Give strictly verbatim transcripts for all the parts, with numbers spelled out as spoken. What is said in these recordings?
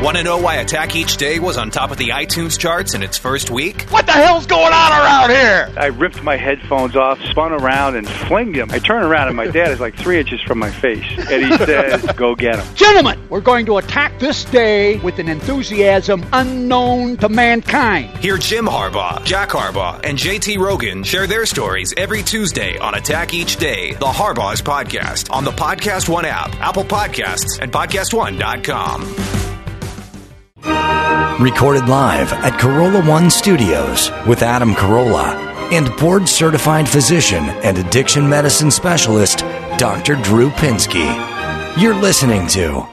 Want to know why Attack Each Day was on top of the iTunes charts in its first week? What the hell's going on around here? I ripped my headphones off, spun around, and flinged them. I turn around, and my dad is like three inches from my face. And he says, go get him. Gentlemen, we're going to attack this day with an enthusiasm unknown to mankind. Hear Jim Harbaugh, Jack Harbaugh, and J T Rogan share their stories every Tuesday on Attack Each Day, the Harbaugh's podcast, on the Podcast One app, Apple Podcasts, and podcast one dot com. Recorded live at Corolla One Studios with Adam Carolla and board-certified physician and addiction medicine specialist, Doctor Drew Pinsky. You're listening to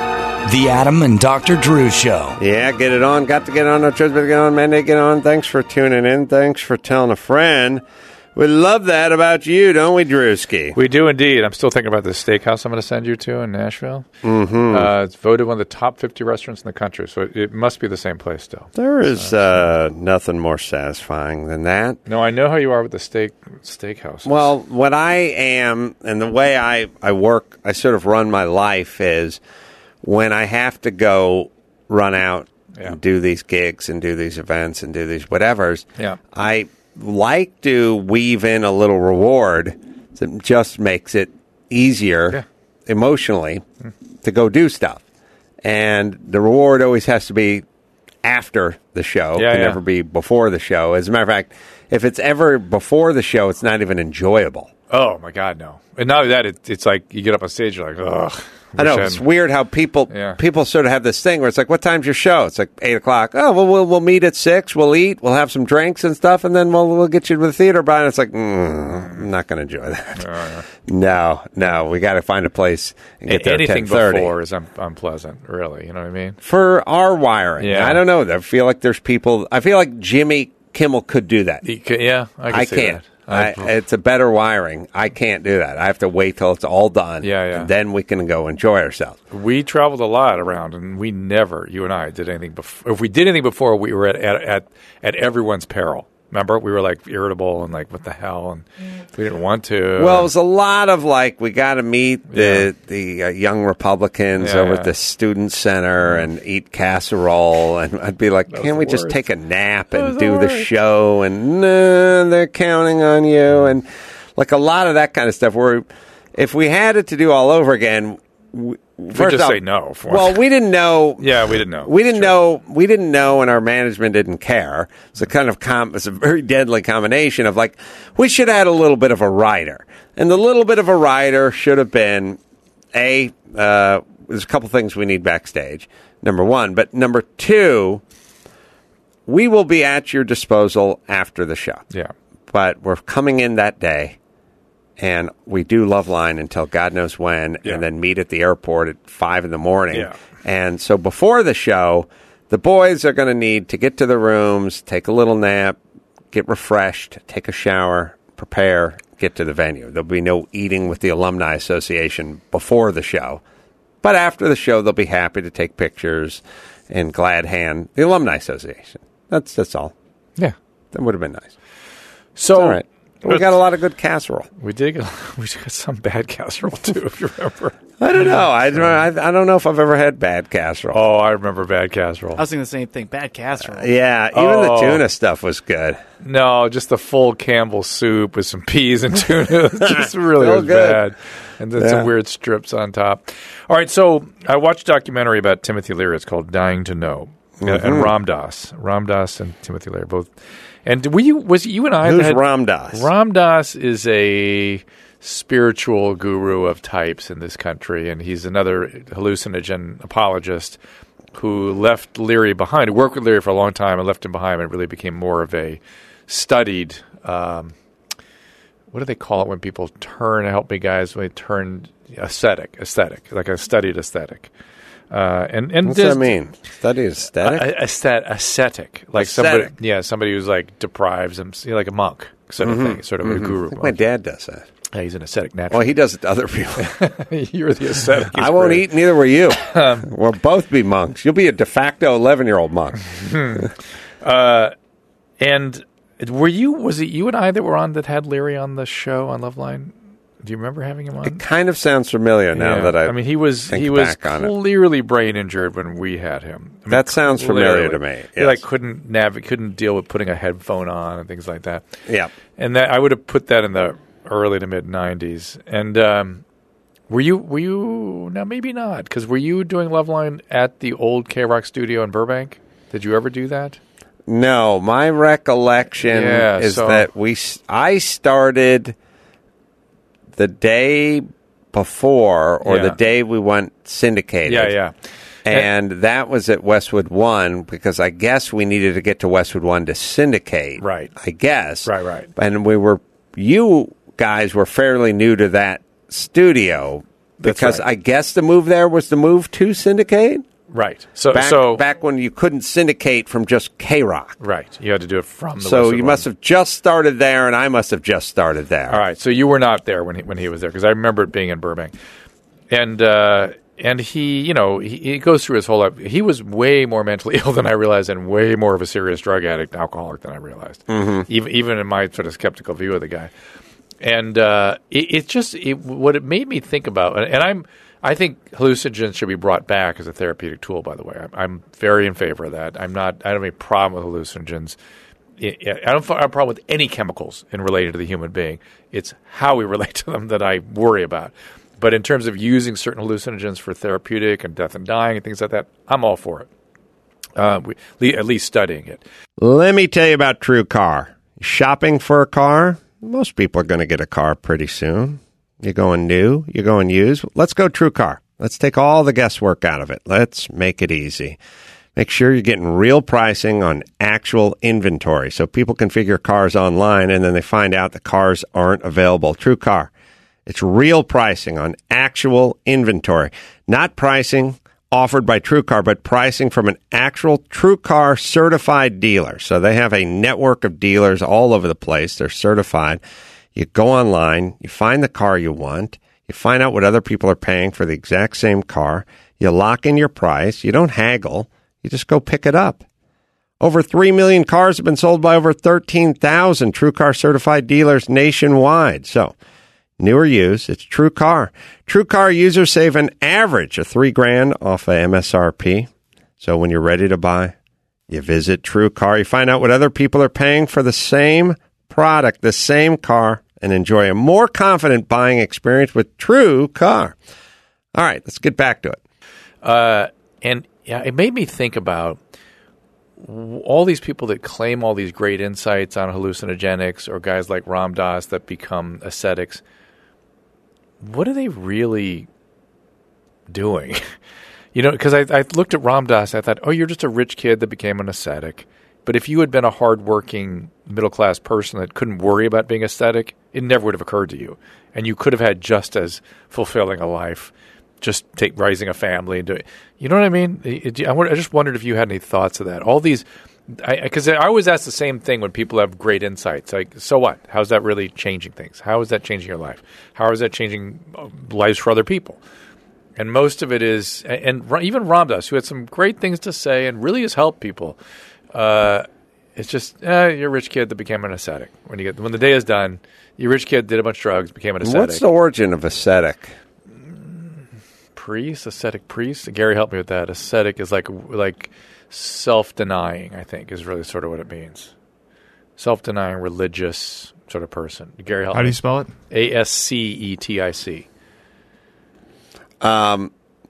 The Adam and Doctor Drew Show. Yeah, get it on. Got to get on. No choice but to get on. Mandate, get on. Thanks for tuning in. Thanks for telling a friend. We love that about you, don't we, Drewski? We do indeed. I'm still thinking about this steakhouse I'm going to send you to in Nashville. Mm-hmm. Uh, it's voted one of the top fifty restaurants in the country, so it, it must be the same place still. There is uh, nothing more satisfying than that. No, I know how you are with the steak steakhouse. Well, what I am and the way I, I work, I sort of run my life is when I have to go run out Yeah. and do these gigs and do these events and do these whatevers, Yeah. I like to weave in a little reward that just makes it easier Yeah. emotionally to go do stuff. And the reward always has to be after the show. Yeah, It can yeah. never be before the show. As a matter of fact, if it's ever before the show, it's not even enjoyable. Oh, my God, no. And not only that, it, it's like you get up on stage, you're like, ugh. I know. wish It's I'd- weird how people Yeah. people sort of have this thing where it's like, what time's your show? It's like eight o'clock. Oh, well, we'll, we'll meet at six. We'll eat. We'll have some drinks and stuff, and then we'll we'll get you to the theater by. And it's like, mm, I'm not going to enjoy that. Oh, yeah. No, no. We got to find a place and get there at Anything ten thirty. before is un- unpleasant, really. You know what I mean? For our wiring. Yeah. I don't know. I feel like there's people. I feel like Jimmy Kimmel could do that. You ca- yeah, I, can I see can't. that. I, it's a better wiring. I can't do that. I have to wait till it's all done. Yeah, yeah. And then we can go enjoy ourselves. We traveled a lot around, and we never, you and I, did anything before. If we did anything before, we were at, at at at everyone's peril. Remember, we were like irritable and like, what the hell, and we didn't want to. Well, it was a lot of like, we got to meet the Yeah. the uh, young Republicans Yeah, over yeah. at the student center and eat casserole, and I'd be like, That was can't the we just worst. take a nap and was the do the worst. show? And no, they're counting on you, and like a lot of that kind of stuff. Where if we had it to do all over again, we, We'd first just off, say no. For well, we didn't know. yeah, we didn't know. We didn't Sure. know. We didn't know, and our management didn't care. It's a kind of com- it's a very deadly combination of like we should have had a little bit of a rider, and the little bit of a rider should have been a. Uh, there's a couple things we need backstage. Number one, but number two, we will be at your disposal after the show. Yeah. But we're coming in that day. And we do Loveline until God knows when, Yeah. and then meet at the airport at five in the morning. Yeah. And so before the show, the boys are going to need to get to the rooms, take a little nap, get refreshed, take a shower, prepare, get to the venue. There'll be no eating with the Alumni Association before the show. But after the show, they'll be happy to take pictures and glad hand the Alumni Association. That's that's all. Yeah. That would have been nice. So All right. We got a lot of good casserole. we did get, we got some bad casserole too, if you remember. I don't know. I, I, I don't know if I've ever had bad casserole. Oh, I remember bad casserole. I was thinking the same thing. Bad casserole. Yeah, even Oh. the tuna stuff was good. No, just the full Campbell soup with some peas and tuna. It just really Still was good. bad. And then Yeah. some weird strips on top. All right, so I watched a documentary about Timothy Leary. It's called Dying to Know. Uh, Mm-hmm. and Ram Dass. Ram Dass and Timothy Leary both. And were you, was it you and I Who's that had, Ram Dass? Ram Dass is a spiritual guru of types in this country, and he's another hallucinogen apologist who left Leary behind. He worked with Leary for a long time and left him behind, and really became more of a studied. Um, what do they call it when people turn? Help me, guys. When they turn aesthetic, aesthetic, like a studied aesthetic. Uh, and and What's there's- that mean? Study aesthetic? a- a- aesthet- ascetic, like Ascetic. somebody, yeah, somebody who's like deprives him, you know, like a monk sort of thing, sort of a guru. I think my dad does that. Yeah, he's an ascetic naturally. Well, he does it to other people. You're the ascetic. I won't He's eat, neither will you. Um, we'll both be monks. You'll be a de facto eleven-year-old monk. And were you? Was it you and I that were on that had Leary on the show on Loveline? Do you remember having him on? It kind of sounds familiar now Yeah. that I. I mean, he was think he was back on it. clearly brain injured when we had him. I mean, That sounds familiar to clearly. me, He yes. like couldn't nav- couldn't deal with putting a headphone on and things like that. Yeah. And that I would have put that in the early to mid nineties. And um, were you were you now maybe not because were you doing Loveline at the old K Rock studio in Burbank? Did you ever do that? No, my recollection Yeah, is so- that we. s- I started the day before, or Yeah. the day we went syndicated. Yeah, yeah. And that was at Westwood One because I guess we needed to get to Westwood One to syndicate. Right. I guess. Right, right. And we were, you guys were fairly new to that studio That's because right. I guess the move there was the move to syndicate. Right. So Back, so back when you couldn't syndicate from just K-Rock. right, you had to do it from the. So Westwood you One. must have just started there, and I must have just started there. All right, so you were not there when he, when he was there because I remember it being in Burbank, and uh, and he, you know, he, he goes through his whole life. He was way more mentally ill than I realized, and way more of a serious drug addict, alcoholic than I realized. Mm-hmm. Even even in my sort of skeptical view of the guy, and uh, it, it just it, what it made me think about, and, and I'm. I think hallucinogens should be brought back as a therapeutic tool. By the way, I'm, I'm very in favor of that. I'm not. I don't have any problem with hallucinogens. I I don't have a problem with any chemicals in relating to the human being. It's how we relate to them that I worry about. But in terms of using certain hallucinogens for therapeutic and death and dying and things like that, I'm all for it. Uh, we, at least studying it. Let me tell you about True Car. Shopping for a car? Most people are going to get a car pretty soon. You're going new, you're going used. Let's go True Car. Let's take all the guesswork out of it. Let's make it easy. Make sure you're getting real pricing on actual inventory so people can figure cars online and then they find out the cars aren't available. True Car. It's real pricing on actual inventory. Not pricing offered by True Car, but pricing from an actual True Car certified dealer. So they have a network of dealers all over the place. They're certified. You go online, you find the car you want, you find out what other people are paying for the exact same car, you lock in your price, you don't haggle, you just go pick it up. Over three million cars have been sold by over thirteen thousand True Car certified dealers nationwide. So, new or used, it's True Car. True Car users save an average of three grand off of M S R P. So when you're ready to buy, you visit True Car, you find out what other people are paying for the same product, the same car, and enjoy a more confident buying experience with True Car. All right, let's get back to it. Uh, and yeah, it made me think about all these people that claim all these great insights on hallucinogenics or guys like Ram Dass that become ascetics. What are they really doing? You know, because I, I looked at Ram Dass, I thought, oh, you're just a rich kid that became an ascetic. But if you had been a hardworking middle-class person that couldn't worry about being ascetic, it never would have occurred to you. And you could have had just as fulfilling a life, just take raising a family. and do it. You know what I mean? It, it, I, wonder, I just wondered if you had any thoughts of that. All these, because I, I always ask the same thing when people have great insights. Like, so what? How's that really changing things? How is that changing your life? How is that changing lives for other people? And most of it is, and even Ram Dass, who had some great things to say and really has helped people, uh, it's just, eh, you're a rich kid that became an ascetic. When you get when the day is done, you're a rich kid, did a bunch of drugs, became an ascetic. What's the origin of ascetic? Priest, ascetic priest? Gary, help me with that. Ascetic is like like self-denying, I think, is really sort of what it means. Self-denying, religious sort of person. Gary, help How me. do you spell it? A S C E T I C. Um,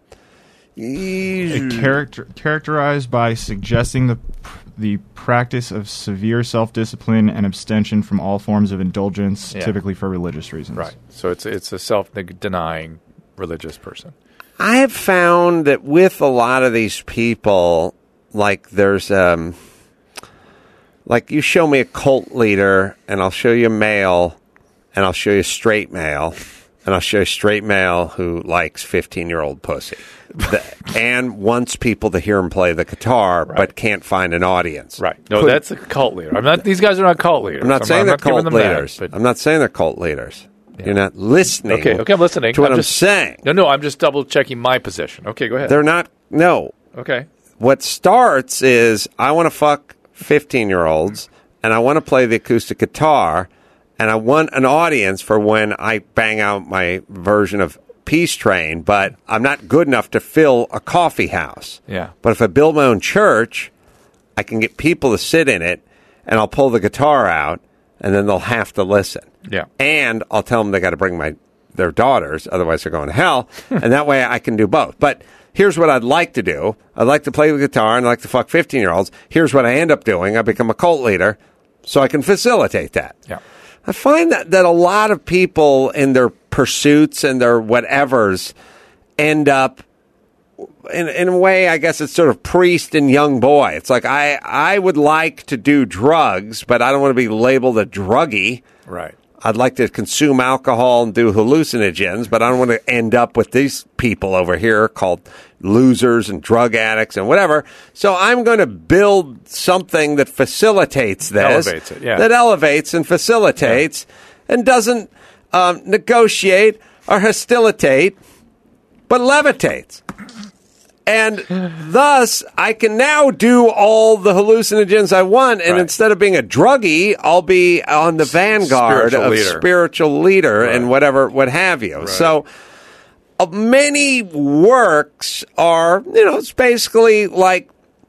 A character, characterized by suggesting the the practice of severe self-discipline and abstention from all forms of indulgence, Yeah. typically for religious reasons. Right. So it's it's a self-denying religious person. I have found that with a lot of these people, like there's, um, like you show me a cult leader, and I'll show you a male, and I'll show you a straight male, and I'll show you a straight male who likes fifteen-year-old pussy, the, and wants people to hear him play the guitar, Right. but can't find an audience. Right. No, Could- that's a cult leader. I'm not. These guys are not cult leaders. I'm not saying they're giving cult them that, leaders. but- I'm not saying they're cult leaders. Yeah. You're not listening. Okay, okay, I'm listening. to what I'm I'm, just- saying. No, no, I'm just double checking my position. Okay, go ahead. They're not. No. Okay. What starts is I want to fuck fifteen-year-olds, and I want to play the acoustic guitar, and I want an audience for when I bang out my version of Peace Train, but I'm not good enough to fill a coffee house. Yeah. But if I build my own church, I can get people to sit in it, and I'll pull the guitar out, and then they'll have to listen. Yeah. And I'll tell them they got to bring my their daughters, otherwise they're going to hell, and that way I can do both. But here's what I'd like to do. I'd like to play the guitar, and I'd like to fuck fifteen-year-olds. Here's what I end up doing. I become a cult leader, so I can facilitate that. Yeah. I find that, that a lot of people in their pursuits and their whatevers end up, in, in a way, I guess it's sort of priest and young boy. It's like, I, I would like to do drugs, but I don't want to be labeled a druggie. Right. I'd like to consume alcohol and do hallucinogens, but I don't want to end up with these people over here called losers and drug addicts and whatever. So I'm going to build something that facilitates this. Elevates it, yeah. That elevates and facilitates yeah. and doesn't um, negotiate or hostilitate, but levitates. And thus, I can now do all the hallucinogens I want, and right. instead of being a druggie, I'll be on the vanguard spiritual of leader. spiritual leader right. and whatever, what have you. Right. So, uh, many works are, you know, it's basically like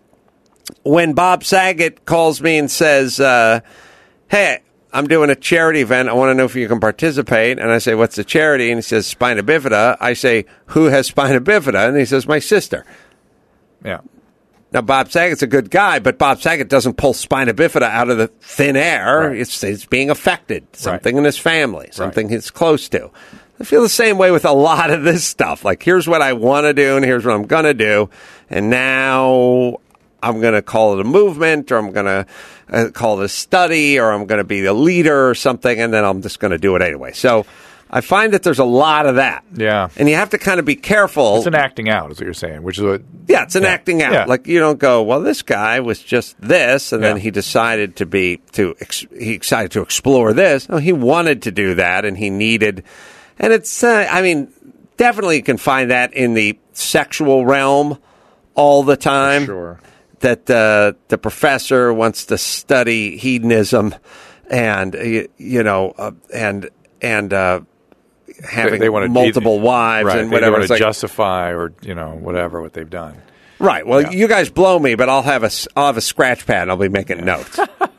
when Bob Saget calls me and says, uh, hey, I'm doing a charity event. I want to know if you can participate. And I say, what's the charity? And he says, spina bifida. I say, who has spina bifida? And he says, my sister. Yeah. Now, Bob Saget's a good guy, but Bob Saget doesn't pull spina bifida out of the thin air. Right. It's, it's being affected. Something right. in his family. Something right. he's close to. I feel the same way with a lot of this stuff. Like, here's what I want to do, and here's what I'm going to do. And now I'm going to call it a movement, or I'm going to uh, call it a study, or I'm going to be the leader or something, and then I'm just going to do it anyway. So I find that there's a lot of that. Yeah. And you have to kind of be careful. It's an acting out, is what you're saying, which is what... Yeah, it's an yeah. acting out. Yeah. Like, you don't go, well, this guy was just this, and yeah. then he decided to be, to ex- he decided to explore this. No, he wanted to do that, and he needed... And it's, uh, I mean, definitely you can find that in the sexual realm all the time. For sure. That uh, the professor wants to study hedonism and, you, you know, uh, and and uh, having they, they want to, multiple wives right, and they, whatever. They want It's to like, justify or, you know, whatever, what they've done. right. Well, yeah. you guys blow me, but I'll have a, I'll have a scratch pad and I'll be making yeah. notes.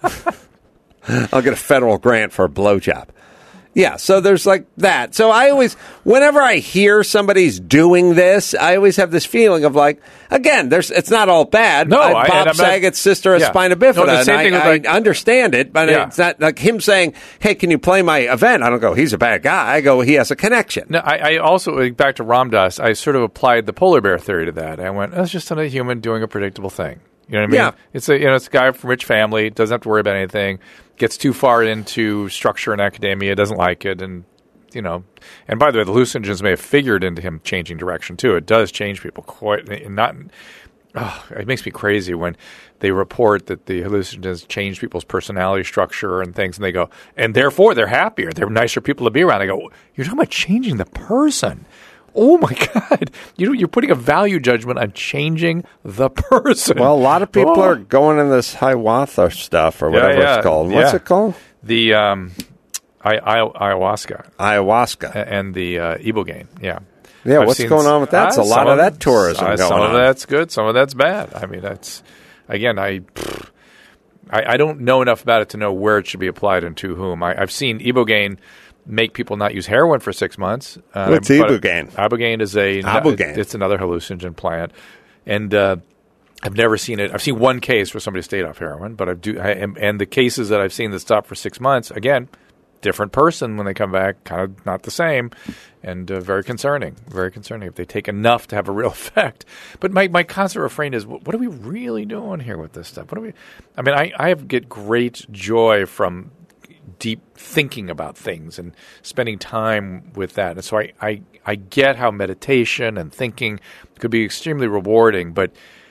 I'll get a federal grant for a blowjob. Yeah, so there's like that. So I always, whenever I hear somebody's doing this, I always have this feeling of like, again, there's it's not all bad. No, I, I, Bob not, Saget's sister has yeah. spina bifida, no, the same and thing I, with, like, I understand it, but yeah. it's not like him saying, hey, can you play my event? I don't go, he's a bad guy. I go, he has a connection. No, I, I also, like, back to Ram Dass, I sort of applied the polar bear theory to that. I went, that's just another human doing a predictable thing. You know what I mean? Yeah. It's a you know it's a guy from a rich family, doesn't have to worry about anything, gets too far into structure and academia, doesn't like it, and you know, and by the way, the hallucinogens may have figured into him changing direction too. It does change people quite. And not, oh, it makes me crazy when they report that the hallucinogens change people's personality structure and things, and they go, and therefore they're happier, they're nicer people to be around. I go, you're talking about changing the person. Oh my God! You you're putting a value judgment on changing the person. Well, a lot of people oh. are going in this Hiawatha stuff or whatever yeah, yeah, it's called. What's yeah. it called? The um, I, I, ayahuasca. Ayahuasca. And the uh, ibogaine, yeah. Yeah, I've what's seen, going on with that? It's uh, a lot of that tourism uh, going Some on. of that's good, some of that's bad. I mean, that's, again, I, pfft, I I don't know enough about it to know where it should be applied and to whom. I, I've seen ibogaine make people not use heroin for six months. Uh, What's ibogaine? Ibogaine is a, Ibogaine. It's another hallucinogen plant. And uh, I've never seen it. I've seen one case where somebody stayed off heroin, but I do, I, and, and the cases that I've seen that stopped for six months, again, different person when they come back, kind of not the same, and uh, very concerning, very concerning if they take enough to have a real effect. But my, my constant refrain is, what are we really doing here with this stuff? What are we? I mean, I, I get great joy from deep thinking about things and spending time with that. And so I, I, I get how meditation and thinking could be extremely rewarding, but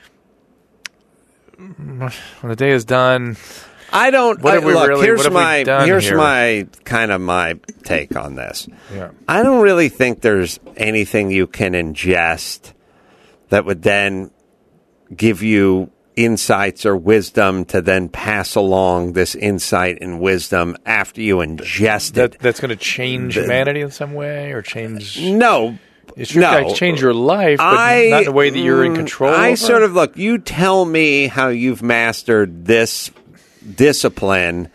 when the day is done... I don't. What I, have we look, really, here's what have my we done here's here? my kind of my take on this. Yeah. I don't really think there's anything you can ingest that would then give you insights or wisdom to then pass along this insight and wisdom after you ingest that, it. That's going to change the, humanity in some way, or change? No. It's no. Like change your life, but I, not in a way that you're in control I over. sort of, look, you tell me how you've mastered this discipline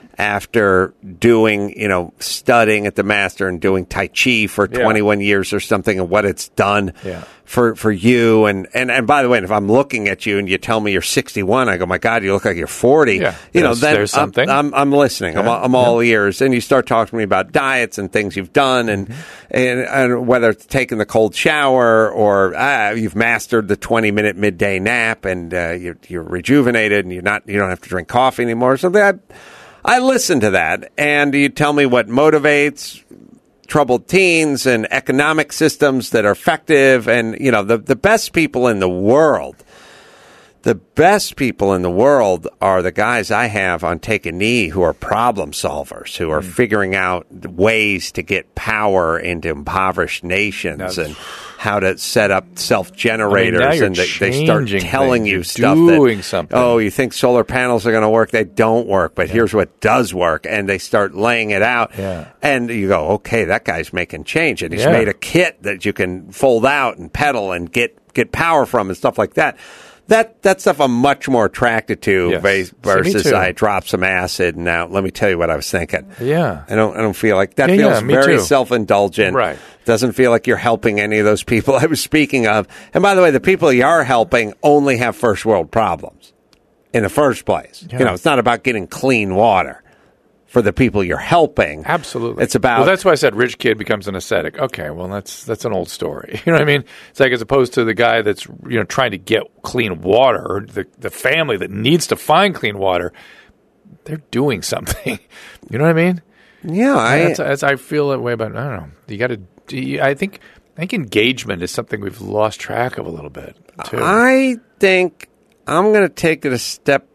after doing, you know, studying at the master and doing Tai Chi for yeah. twenty-one years or something, and what it's done yeah. for, for you. And, and, and by the way, if I'm looking at you and you tell me you're sixty-one, I go, my God, you look like you're forty. Yeah. You know, there's, then there's something. I'm, I'm, I'm listening. Yeah. I'm, I'm all yeah. ears. And you start talking to me about diets and things you've done, and, mm-hmm. and, and whether it's taking the cold shower or ah, you've mastered the twenty-minute midday nap, and uh, you're, you're rejuvenated, and you're not, you don't have to drink coffee anymore or something. I, I listen to that, and you tell me what motivates troubled teens and economic systems that are effective. And, you know, the, the best people in the world, the best people in the world are the guys I have on Take a Knee who are problem solvers, who are mm. figuring out ways to get power into impoverished nations That's, and how to set up self-generators. I mean, and they, they start telling things. you You're stuff doing that, something. oh, you think solar panels are going to work? They don't work, but yeah. here's what does work. And they start laying it out. Yeah. And you go, okay, that guy's making change. And he's yeah. made a kit that you can fold out and pedal and get, get power from and stuff like that. That that stuff I'm much more attracted to yes. versus See, I drop some acid. Now, let me tell you what I was thinking. Yeah. I don't I don't feel like that yeah, feels yeah, very too. self-indulgent. Right. Doesn't feel like you're helping any of those people I was speaking of. And by the way, the people you are helping only have first world problems in the first place. Yeah. You know, it's not about getting clean water for the people you're helping. Absolutely. It's about... Well, that's why I said rich kid becomes an ascetic. Okay, well, that's that's an old story. You know what I mean? It's like as opposed to the guy that's, you know, trying to get clean water, or the, the family that needs to find clean water, they're doing something. You know what I mean? Yeah. I, that's, that's, I feel that way about, I don't know. You got to, I think, I think engagement is something we've lost track of a little bit, too. I think I'm going to take it a step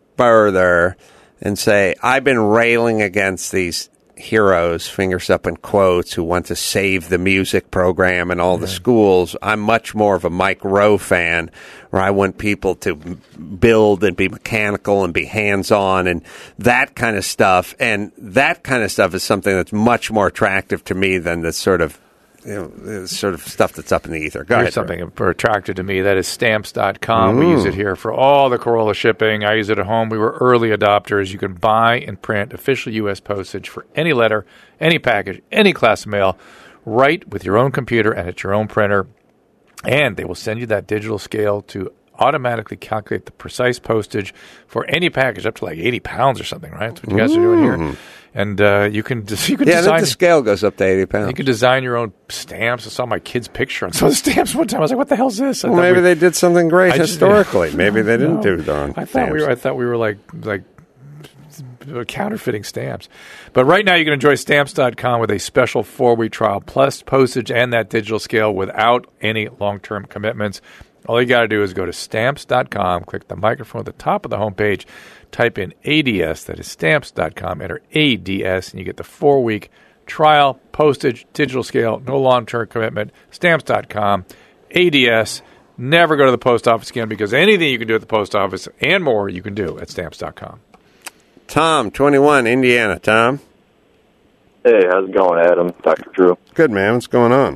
further and say, I've been railing against these heroes, fingers up in quotes, who want to save the music program in all yeah. the schools. I'm much more of a Mike Rowe fan, where I want people to build and be mechanical and be hands-on and that kind of stuff. And that kind of stuff is something that's much more attractive to me than the sort of You know, sort of stuff that's up in the ether. Go Here's ahead, something Bro. attracted to me. That is stamps dot com. Mm. We use it here for all the Corolla shipping. I use it at home. We were early adopters. You can buy and print official U S postage for any letter, any package, any class of mail, right with your own computer and at your own printer. And they will send you that digital scale to automatically calculate the precise postage for any package up to like eighty pounds or something, right? That's what you guys mm. are doing here. And uh, you can you can yeah, design. Yeah, the scale goes up to eighty pounds. You can design your own stamps. I saw my kid's picture on some of the stamps one time. I was like, "What the hell is this?" I well, maybe we, they did something great I historically. Just, yeah. Maybe they didn't no. do their own I thought stamps. we were. I thought we were like like counterfeiting stamps. But right now, you can enjoy stamps dot com with a special four-week trial plus postage and that digital scale without any long-term commitments. All you got to do is go to stamps dot com, click the microphone at the top of the homepage, type in A D S, that is stamps dot com, enter A D S, and you get the four-week trial, postage, digital scale, no long-term commitment, stamps dot com, A D S. Never go to the post office again, because anything you can do at the post office and more you can do at stamps dot com. Tom, twenty-one, Indiana. Tom? Hey, how's it going, Adam? Doctor Drew? Good, man. What's going on?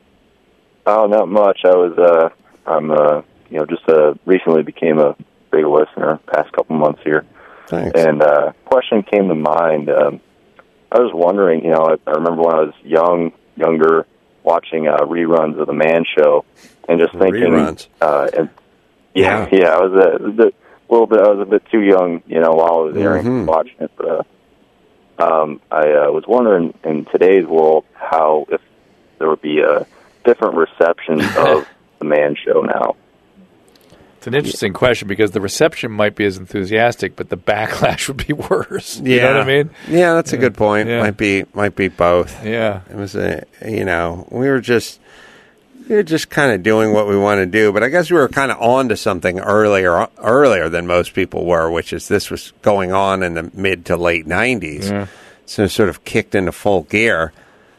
Oh, not much. I was... uh I'm, uh, you know, just uh, recently became a big listener past couple months here. Thanks. And uh, question came to mind. Um, I was wondering, you know, I, I remember when I was young, younger, watching uh, reruns of The Man Show, and just thinking, reruns. Uh, and yeah, yeah, yeah, I was a, a bit, little bit, I was a bit too young, you know, while I was airing mm-hmm. watching it. But uh, um, I uh, was wondering, in today's world, how if there would be a different reception of The Man Show now. It's an interesting question, because the reception might be as enthusiastic, but the backlash would be worse. Yeah. You know what I mean? Yeah, that's yeah. a good point. Yeah. Might be might be both. Yeah. It was a you know, we were just we were just kind of doing what we want to do, but I guess we were kind of on to something earlier earlier than most people were, which is this was going on in the mid to late nineties. Yeah. So it sort of kicked into full gear.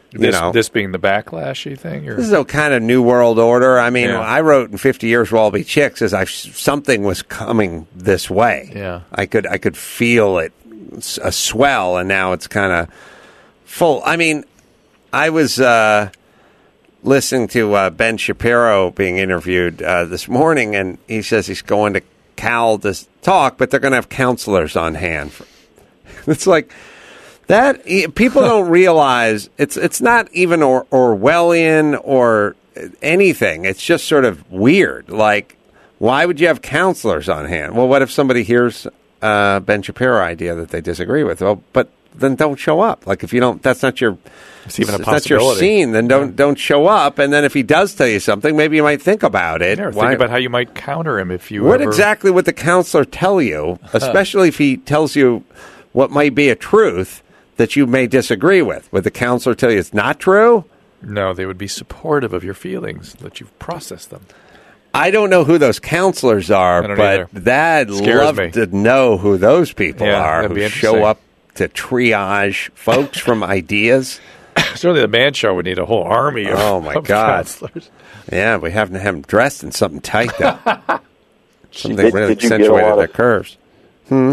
You This, know, this being the backlashy thing? Or? this is a kind of new world order. I mean, Yeah. I wrote in fifty years we'll all be chicks as I something was coming this way. Yeah. I could I could feel it, a swell, and now it's kind of full. I mean, I was uh, listening to uh, Ben Shapiro being interviewed uh, this morning, and he says he's going to Cal to talk, but they're going to have counselors on hand. It's like that. People don't realize it's it's not even or, Orwellian or anything. It's just sort of weird. Like, why would you have counselors on hand? Well, what if somebody hears uh, Ben Shapiro idea that they disagree with? Well, but then don't show up. Like, if you don't, that's not your. It's even a if that's your possibility. scene. Then don't Yeah. don't show up. And then if he does tell you something, maybe you might think about it. Yeah, or Why- think about how you might counter him if you what ever... exactly would the counselor tell you, especially if he tells you what might be a truth that you may disagree with? Would the counselor tell you it's not true? No, they would be supportive of your feelings, let you process them. I don't know who those counselors are, I don't but either. that'd Scares love me. to know who those people Yeah, are that'd be who interesting. show up to triage folks from ideas. Certainly the Man Show would need a whole army of, Oh, my of God. counselors. Yeah, we have to have them dressed in something tight, though. Something Did- really did you get a accentuated lot their of- curves. Hmm?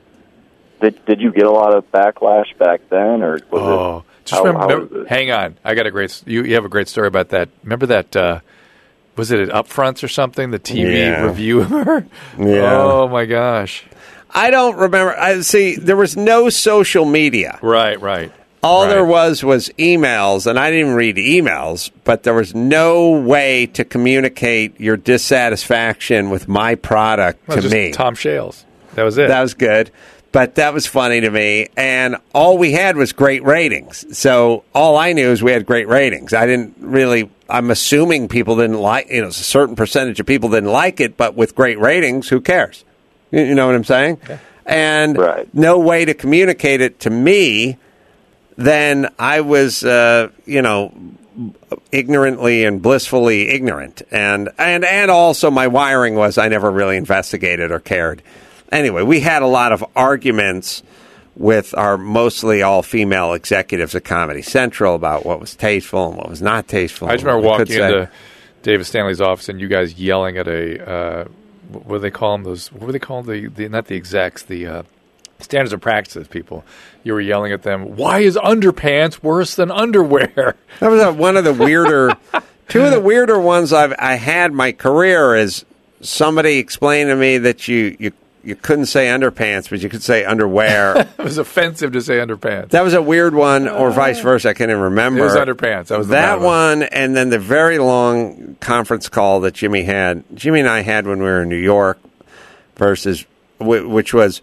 Did Did you get a lot of backlash back then, or was Oh, it? just how- remember, how remember- was it? hang on. I got a great. s- You, you have a great story about that. Remember that? Uh, was it at Upfronts or something? The T V Yeah. reviewer. Yeah. Oh my gosh. I don't remember. I see. There was no social media. Right. Right. All Right. there was was emails, and I didn't even read emails, but there was no way to communicate your dissatisfaction with my product Well, to just me. Tom Shales. That was it. That was good, but that was funny to me. And all we had was great ratings. So all I knew is we had great ratings. I didn't really, I'm assuming people didn't like, you know, a certain percentage of people didn't like it, but with great ratings, who cares? You, you know what I'm saying? Okay. And Right. no way to communicate it to me. Then I was, uh, you know, ignorantly and blissfully ignorant, and and and also my wiring was I never really investigated or cared. Anyway, we had a lot of arguments with our mostly all female executives at Comedy Central about what was tasteful and what was not tasteful. I just remember I could walking say- into David Stanley's office and you guys yelling at a uh, what do they call them? Those what were they called? The, the not the execs, the uh, standards of practices people. You were yelling at them. Why is underpants worse than underwear? That was a, one of the weirder, two of the weirder ones I've I had in my career. Is somebody explained to me that you you you couldn't say underpants, but you could say underwear. It was offensive to say underpants. That was a weird one, or vice versa. I can't even remember. It was underpants. That was the that bad one. one, and then the very long conference call that Jimmy had. Jimmy and I had when we were in New York, versus wh- which was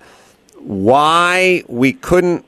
why we couldn't.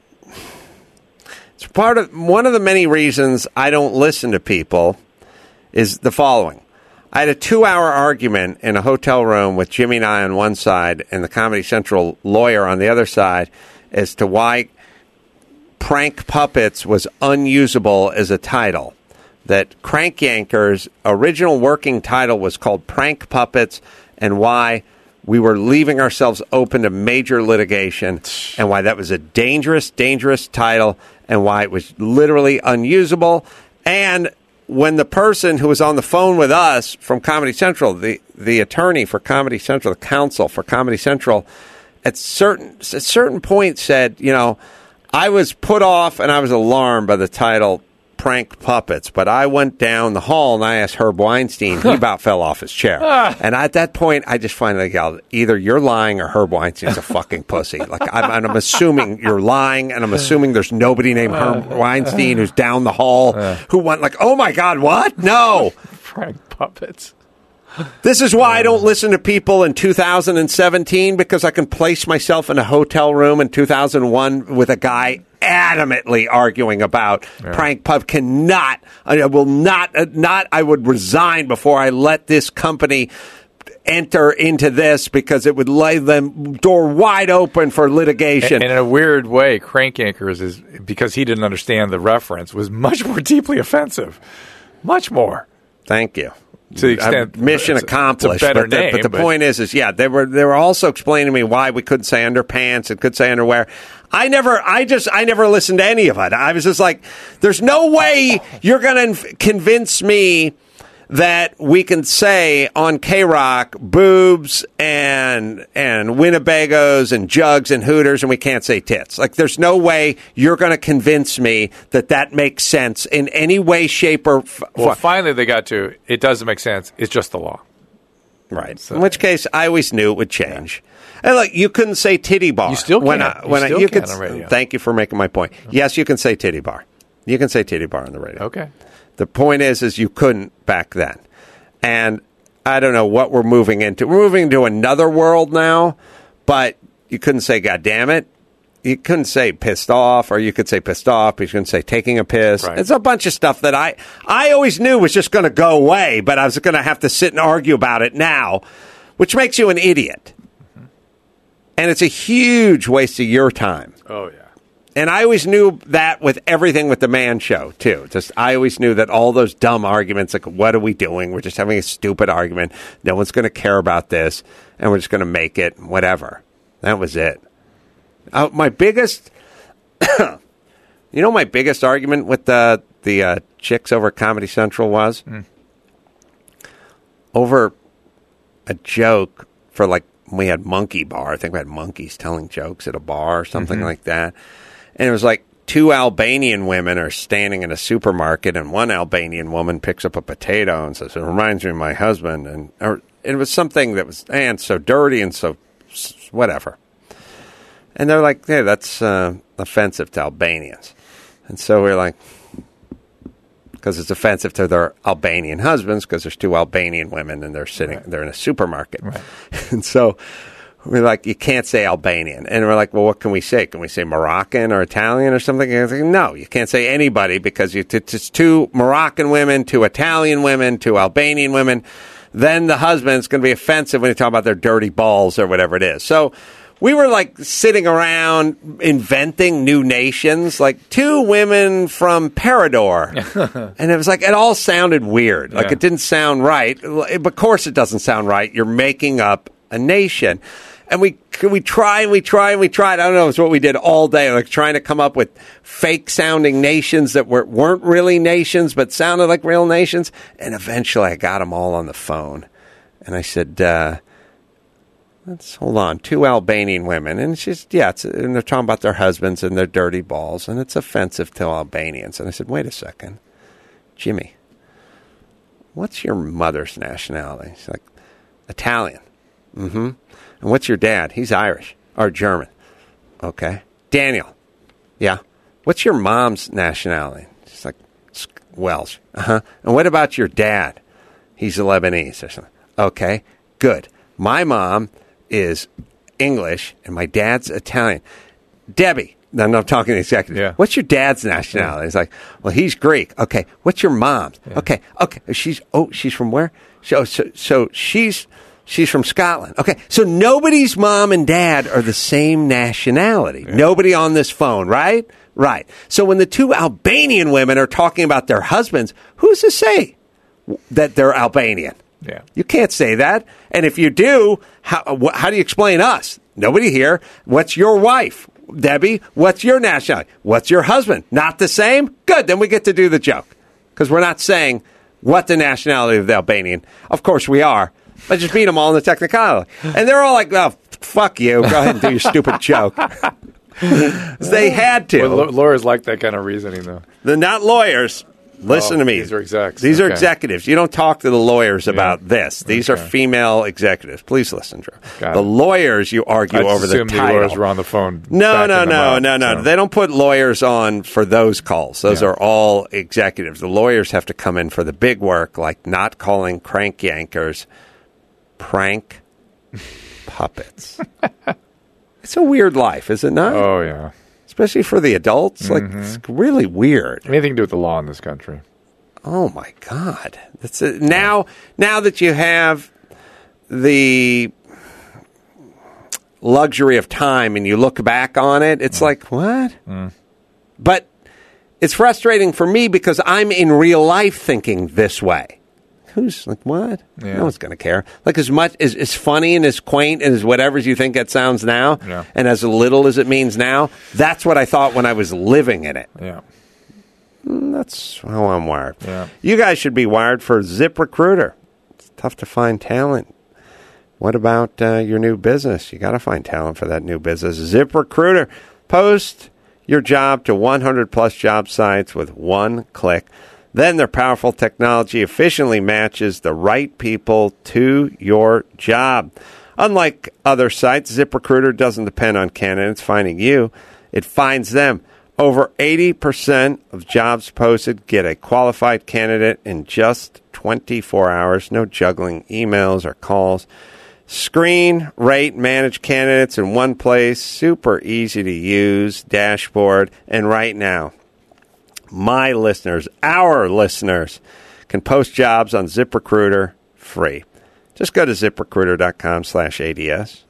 It's part of one of the many reasons I don't listen to people is the following. I had a two-hour argument in a hotel room with Jimmy and I on one side and the Comedy Central lawyer on the other side as to why Prank Puppets was unusable as a title. That Crank Yankers' original working title was called Prank Puppets, and why we were leaving ourselves open to major litigation, and why that was a dangerous, dangerous title, and why it was literally unusable. And when the person who was on the phone with us from Comedy Central, the, the attorney for Comedy Central, the counsel for Comedy Central, at certain at certain point said, you know, I was put off and I was alarmed by the title Prank Puppets, but I went down the hall and I asked Herb Weinstein. He about fell off his chair. And at that point, I just finally yelled, either you're lying or Herb Weinstein's a fucking pussy. Like, I'm, and I'm assuming you're lying, and I'm assuming there's nobody named Herb Weinstein who's down the hall who went like, oh my God, what? No. Prank Puppets. This is why I don't listen to people in two thousand seventeen, because I can place myself in a hotel room in two thousand one with a guy adamantly arguing about Yeah. Prank Pup cannot, I will not, uh, not, I would resign before I let this company enter into this, because it would lay them door wide open for litigation. And in a weird way, Crank Yankers is, because he didn't understand the reference, was much more deeply offensive. Much more. Thank you. To the extent, uh, mission it's a- accomplished. it's a better but the, name, but the but- point is, is yeah, they were they were also explaining to me why we couldn't say underpants and could say underwear. I never, I just, I never listened to any of it. I was just like, there's no way you're going to convince me that we can say on K-Rock boobs and and Winnebagos and jugs and hooters and we can't say tits. Like, there's no way you're going to convince me that that makes sense in any way, shape, or f- Well, finally they got to, it doesn't make sense. It's just the law. Right. So- In which case, I always knew it would change. And look, you couldn't say titty bar. You still when can't. I, You when still I, you can could, on radio. Thank you for making my point. Yes, you can say titty bar. You can say titty bar on the radio. Okay. The point is, is you couldn't back then. And I don't know what we're moving into. We're moving into another world now, but you couldn't say, God damn it. You couldn't say pissed off, or you could say pissed off, but you couldn't say taking a piss. Right. It's a bunch of stuff that I, I always knew was just going to go away, but I was going to have to sit and argue about it now, which makes you an idiot. Mm-hmm. And it's a huge waste of your time. Oh, yeah. And I always knew that with everything with the Man Show, too. Just I always knew that all those dumb arguments, like, what are we doing? We're just having a stupid argument. No one's going to care about this, and we're just going to make it, whatever. That was it. Uh, my biggest, you know, my biggest argument with the the uh, chicks over at Comedy Central was Mm. over a joke for, like, we had Monkey Bar. I think we had monkeys telling jokes at a bar or something Mm-hmm. like that. And it was like two Albanian women are standing in a supermarket, and one Albanian woman picks up a potato and says, "It reminds me of my husband." And or, it was something that was, and so dirty and so whatever. And they're like, "Hey, that's uh, offensive to Albanians." And so we're like, because it's offensive to their Albanian husbands, because there's two Albanian women and they're sitting, right. they're in a supermarket. Right. And so we're like, you can't say Albanian. And we're like, well, what can we say? Can we say Moroccan or Italian or something? And it's like, no, you can't say anybody, because you, it's two Moroccan women, two Italian women, two Albanian women. Then the husband's going to be offensive when you talk about their dirty balls or whatever it is. So we were like sitting around inventing new nations, like two women from Parador. And it was like, it all sounded weird. Like, Yeah. it didn't sound right. But of course it doesn't sound right. You're making up a nation. And we we try and we try and we tried. I don't know, it's what we did all day, like trying to come up with fake sounding nations that were, weren't really nations, but sounded like real nations. And eventually I got them all on the phone. And I said, uh, let's hold on. Two Albanian women. And she's, yeah, it's, and they're talking about their husbands and their dirty balls. And it's offensive to Albanians. And I said, wait a second. Jimmy, what's your mother's nationality? She's like, Italian. Mm-hmm. And what's your dad? He's Irish or German. Okay. Daniel. Yeah. What's your mom's nationality? She's like, Welsh. Uh-huh. And what about your dad? He's a Lebanese or something. Okay. Good. My mom is English and my dad's Italian. Debbie. I'm not talking to the executive. Yeah. What's your dad's nationality? He's like, well, he's Greek. Okay. What's your mom's? Yeah. Okay. Okay. She's, oh, she's from where? So, so, so she's, she's from Scotland. Okay. So nobody's mom and dad are the same nationality. Yeah. Nobody on this phone, right? Right. So when the two Albanian women are talking about their husbands, who's to say that they're Albanian? Yeah. You can't say that. And if you do, how, wh- how do you explain us? Nobody here. What's your wife? Debbie, what's your nationality? What's your husband? Not the same? Good. Then we get to do the joke. Because we're not saying what the nationality of the Albanian. Of course we are. But just beat them all in the technicality. And they're all like, oh, fuck you. Go ahead and do your stupid joke. They had to. Well, lawyers like that kind of reasoning, though. They're not lawyers. Listen Oh, to me. these are execs. These are Okay. executives. You don't talk to the lawyers about Yeah. this. These Okay. are female executives. Please listen, Drew. Got the it. lawyers, you argue I over the assumed the title. lawyers were on the phone. No, backing no, them no, up, no, no. so. They don't put lawyers on for those calls. Those Yeah. are all executives. The lawyers have to come in for the big work, like not calling crank yankers prank puppets. It's a weird life, is it not? Oh, yeah. Especially for the adults. Like, it's really weird. Anything to do with the law in this country. Oh my God! That's a, now. Now that you have the luxury of time and you look back on it, it's Mm. like what? Mm. But it's frustrating for me because I'm in real life thinking this way. who's like what? Yeah. No one's going to care. Like as much as as funny and as quaint and as whatever you think it sounds now, Yeah. and as little as it means now. That's what I thought when I was living in it. Yeah. Mm, That's how I'm wired. Yeah. You guys should be wired for ZipRecruiter. It's tough to find talent. What about uh, your new business? You got to find talent for that new business. ZipRecruiter. Post your job to one hundred plus job sites with one click. Then their powerful technology efficiently matches the right people to your job. Unlike other sites, ZipRecruiter doesn't depend on candidates finding you. It finds them. Over eighty percent of jobs posted get a qualified candidate in just twenty-four hours. No juggling emails or calls. Screen, rate, manage candidates in one place. Super easy to use dashboard. And right now, my listeners, our listeners, can post jobs on ZipRecruiter free. Just go to ZipRecruiter.com slash ADS.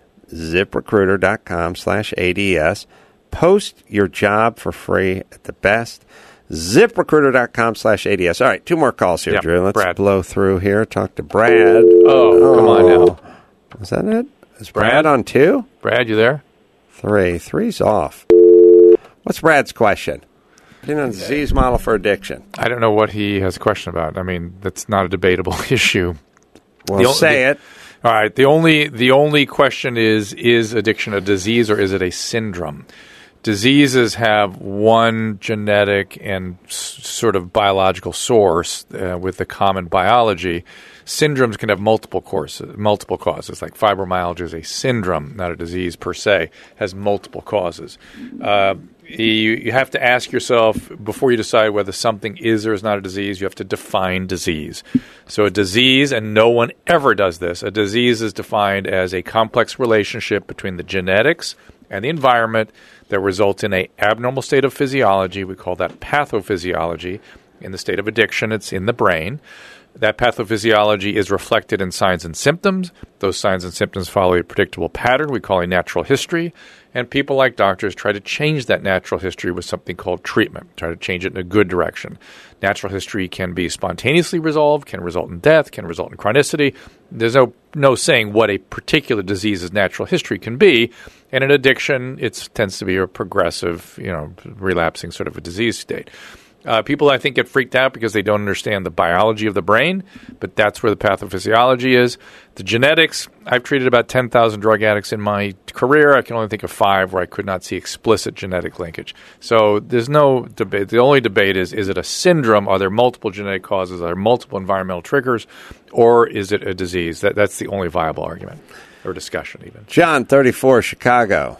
ZipRecruiter.com slash ADS. Post your job for free at the best. ZipRecruiter.com slash ADS. All right, two more calls here, Yep, Drew. Let's Brad. blow through here. Talk to Brad. Oh, come on now. Is that it? Is Brad, Brad? on two? Brad, you there? Three. Three's off. What's Brad's question? Opinion on disease model for addiction. I don't know what he has a question about. I mean, that's not a debatable issue. Well, The o- say the- it. All right. The only the only question is: is addiction a disease or is it a syndrome? Diseases have one genetic and s- sort of biological source uh, with the common biology. Syndromes can have multiple courses, multiple causes. Like fibromyalgia is a syndrome, not a disease per se. Has multiple causes. Uh, you, you have to ask yourself before you decide whether something is or is not a disease. You have to define disease. So a disease, and no one ever does this. A disease is defined as a complex relationship between the genetics and the environment that results in a abnormal state of physiology. We call that pathophysiology. In the state of addiction, it's in the brain. That pathophysiology is reflected in signs and symptoms. Those signs and symptoms follow a predictable pattern we call a natural history. And people like doctors try to change that natural history with something called treatment, try to change it in a good direction. Natural history can be spontaneously resolved, can result in death, can result in chronicity. There's no no saying what a particular disease's natural history can be. And in addiction, it tends to be a progressive, you know, relapsing sort of a disease state. Uh, people, I think, get freaked out because they don't understand the biology of the brain, but that's where the pathophysiology is. The genetics, I've treated about ten thousand drug addicts in my career. I can only think of five where I could not see explicit genetic linkage. So there's no debate. The only debate is, is it a syndrome? Are there multiple genetic causes? Are there multiple environmental triggers? Or is it a disease? That, that's the only viable argument or discussion even. John, thirty-four, Chicago.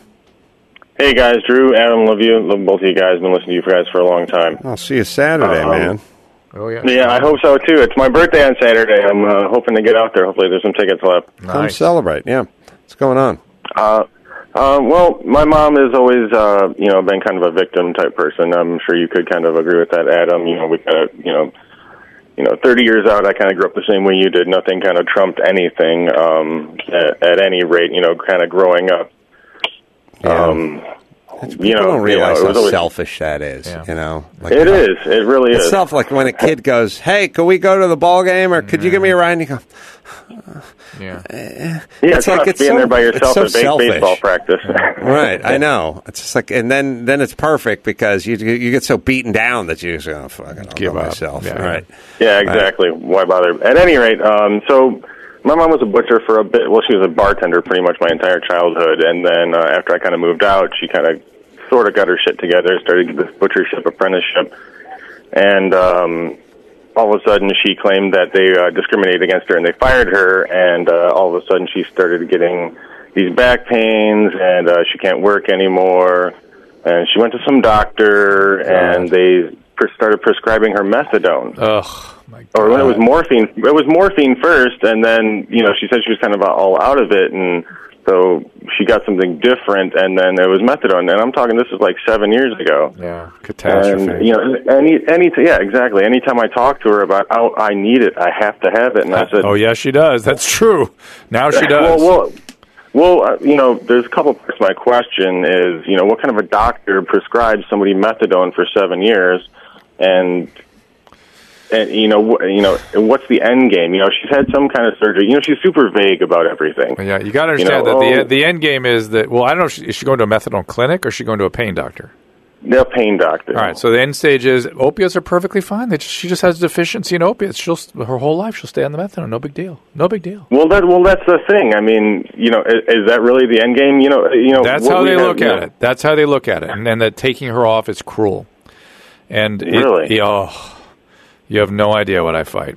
Hey guys, Drew, Adam, love you. Love both of you guys. Been listening to you guys for a long time. I'll see you Saturday, Um, man. Oh, yeah. Yeah, I hope so too. It's my birthday on Saturday. I'm uh, hoping to get out there. Hopefully there's some tickets left. Come celebrate. Yeah. What's going on? Uh, uh, well, my mom has always, uh, you know, been kind of a victim type person. I'm sure you could kind of agree with that, Adam. You know, we kind of, you know, you know, thirty years out, I kind of grew up the same way you did. Nothing kind of trumped anything um, at, at any rate, you know, kind of growing up. Yeah. Um, People you know, don't realize you know, it was how always, selfish that is. Yeah. You know, like it how- is. It really It's is. stuff like when a kid goes, "Hey, could we go to the ball game, or could you give me a ride?" And you go, Yeah. Yeah, it's like tough it's being so- there by it's yourself so at base- selfish. baseball practice. "Right, I know." It's just like, and then then it's perfect because you you get so beaten down that you just go, "Fuck it, I'll Give go up. myself." Yeah. Right. Yeah, exactly. Why bother? At any rate, um, so my mom was a butcher for a bit. Well, she was a bartender pretty much my entire childhood, and then uh, after I kind of moved out, she kind of sort of got her shit together, started this butchership apprenticeship, and um, all of a sudden she claimed that they uh, discriminated against her and they fired her, and uh, all of a sudden she started getting these back pains, and uh, she can't work anymore, and she went to some doctor, and they pre- started prescribing her methadone. Ugh. My Or when it God. was morphine, it was morphine first, and then, you know, she said she was kind of all out of it, and so she got something different, and then it was methadone, and I'm talking, this is like seven years ago. Yeah, catastrophe. And, you know, any, any, yeah, exactly. Anytime I talk to her about, oh, I need it, I have to have it, and I said, oh, yeah, she does. That's true. Now she well, does. well, well uh, you know, there's a couple parts to my question is, you know, what kind of a doctor prescribes somebody methadone for seven years, and and you know, wh- you know, what's the end game? You know, she's had some kind of surgery. You know, she's super vague about everything. Yeah, you got to understand you know, that oh, the the end game is that. Well, I don't know. If she, is she going to a methadone clinic or is she going to a pain doctor? The pain doctor. All right. So the end stage is opiates are perfectly fine. They just, she just has a deficiency in opiates. She'll her whole life she'll stay on the methadone. No big deal. No big deal. Well, that well, that's the thing. I mean, you know, is, is that really the end game? You know, you know. That's what how we they have, look you at know, it. That's how they look at it. And then that taking her off is cruel. And it, Really? oh, you have no idea what I fight.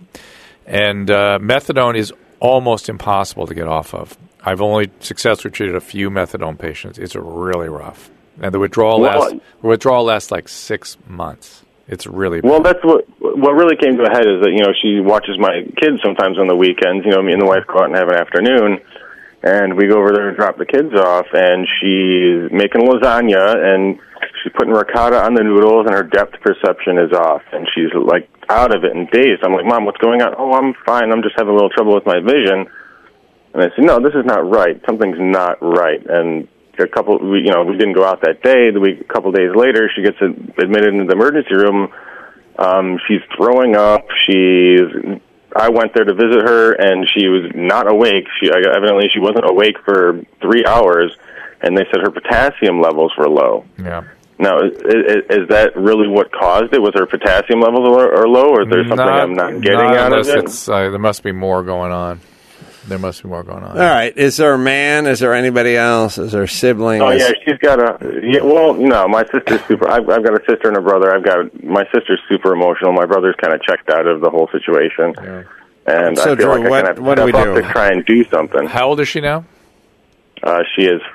And uh, methadone is almost impossible to get off of. I've only successfully treated a few methadone patients. It's really rough. And the withdrawal Well, lasts the withdrawal lasts like six months. It's really bad. Well, that's what what really came to a head is that, you know, she watches my kids sometimes on the weekends. You know, me and the wife go out and have an afternoon, and we go over there and drop the kids off, and she's making lasagna, and she's putting ricotta on the noodles, and her depth perception is off, and she's, like, out of it and dazed. I'm like, Mom, what's going on? Oh, I'm fine. I'm just having a little trouble with my vision. And I said, no, this is not right. Something's not right. And a couple, we, you know, we didn't go out that day. The week, a couple days later, she gets admitted into the emergency room. Um, she's throwing up. She's. I went there to visit her, and she was not awake. She evidently she wasn't awake for three hours, and they said her potassium levels were low. Yeah. Now, is, is, is that really what caused it? Was her potassium levels are, are low, or is there something Not- I'm not getting not out of unless it? It's, uh, there must be more going on. There must be more going on. All right. Is there a man? Is there anybody else? Is there a sibling? Oh Is- yeah, she's got a. Yeah, well, no, my sister's super. I've, I've got a sister and a brother. I've got my sister's super emotional. My brother's kind of checked out of the whole situation, Yeah. and So, I feel Drew, like I what- kind of what do step we up do? to try and do something. How old is she now? Uh, she is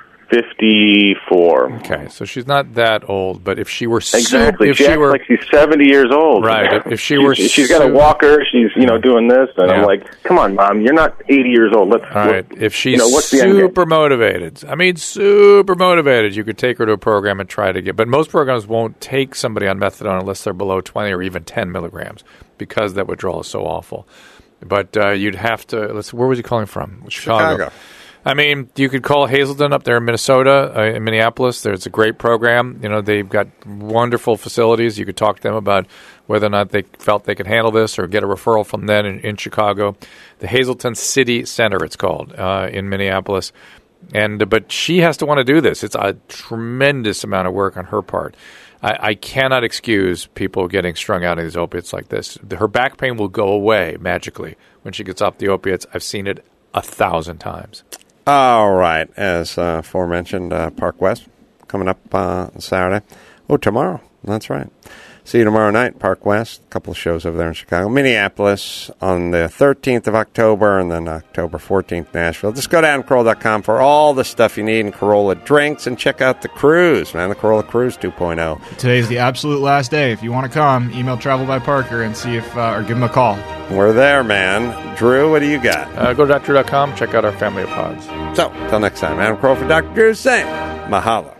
fifty-four. Okay, so she's not that old, but if she were su- Exactly. if she she acts were like she's seventy years old. Right, if- if she She's- were she's got a su- walker. She's you know doing this, and Yeah. I'm like, come on, Mom, you're not eighty years old. Let's. all right, if she's you know, what's the end game? super motivated, I mean super motivated, you could take her to a program and try to get. But most programs won't take somebody on methadone unless they're below twenty or even ten milligrams because that withdrawal is so awful. But uh, you'd have to. Let's. Where was he calling from? Chicago. I mean, you could call Hazelden up there in Minnesota, uh, in Minneapolis. There's a great program. You know, they've got wonderful facilities. You could talk to them about whether or not they felt they could handle this or get a referral from them in, in Chicago. The Hazelton City Center, it's called, uh, in Minneapolis. And But she has to want to do this. It's a tremendous amount of work on her part. I, I cannot excuse people getting strung out of these opiates like this. Her back pain will go away magically when she gets off the opiates. I've seen it a thousand times. All right. As uh, aforementioned, uh, Park West coming up uh, Saturday. Oh, tomorrow. That's right. See you tomorrow night, Park West. A couple of shows over there in Chicago. Minneapolis on the thirteenth of October, and then October fourteenth, Nashville. Just go to adam carolla dot com for all the stuff you need in Corolla drinks, and check out the cruise, man, the Corolla Cruise two point oh. Today's the absolute last day. If you want to come, email Travel by Parker and see if, uh, or give him a call. We're there, man. Drew, what do you got? Uh, go to doctor dot com, check out our family of pods. So, till next time, Adam Carolla for Doctor Drew saying mahalo.